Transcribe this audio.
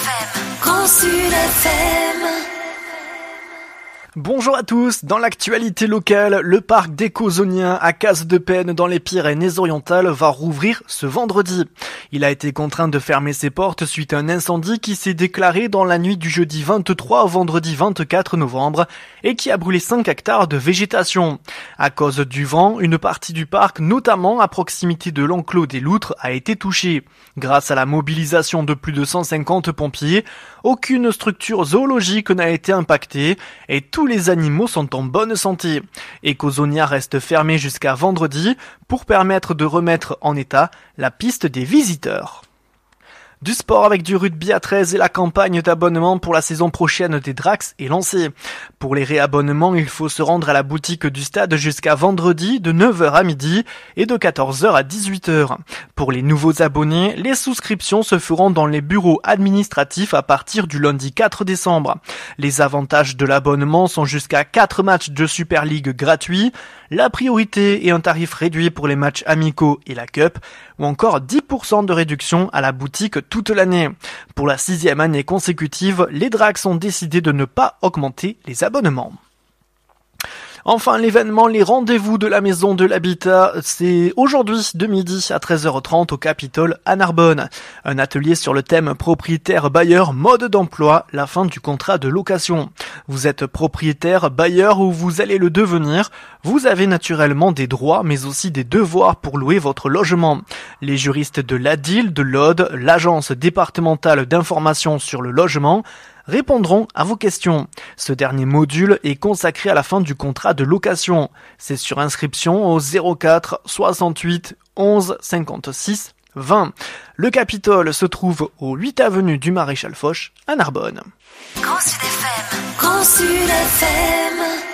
Grand Sud FM. Bonjour à tous, dans l'actualité locale, le parc des Cozoniens à Casse-de-Pène dans les Pyrénées-Orientales va rouvrir ce vendredi. Il a été contraint de fermer ses portes suite à un incendie qui s'est déclaré dans la nuit du jeudi 23 au vendredi 24 novembre et qui a brûlé 5 hectares de végétation. À cause du vent, une partie du parc, notamment à proximité de l'enclos des loutres, a été touchée. Grâce à la mobilisation de plus de 150 pompiers, aucune structure zoologique n'a été impactée et tous les animaux sont en bonne santé. Cozoniens reste fermé jusqu'à vendredi pour permettre de remettre en état la piste des visiteurs. Du sport avec du rugby à 13 et la campagne d'abonnement pour la saison prochaine des Drax est lancée. Pour les réabonnements, il faut se rendre à la boutique du stade jusqu'à vendredi de 9h à midi et de 14h à 18h. Pour les nouveaux abonnés, les souscriptions se feront dans les bureaux administratifs à partir du lundi 4 décembre. Les avantages de l'abonnement sont jusqu'à 4 matchs de Super League gratuits, la priorité et un tarif réduit pour les matchs amicaux et la Cup, ou encore 10% de réduction à la boutique toute l'année. Pour la 6e année consécutive, les Drax ont décidé de ne pas augmenter les abonnements. Enfin, l'événement Les Rendez-vous de la Maison de l'Habitat, c'est aujourd'hui de midi à 13h30 au Capitole à Narbonne. Un atelier sur le thème propriétaire-bailleur, mode d'emploi, la fin du contrat de location. Vous êtes propriétaire, bailleur ou vous allez le devenir, vous avez naturellement des droits mais aussi des devoirs pour louer votre logement. Les juristes de l'ADIL, de l'ODE, l'Agence départementale d'information sur le logement, répondront à vos questions. Ce dernier module est consacré à la fin du contrat de location. C'est sur inscription au 04 68 11 56 20. Le Capitole se trouve au 8 avenue du Maréchal Foch à Narbonne. Grand Sud FM. Grand Sud FM.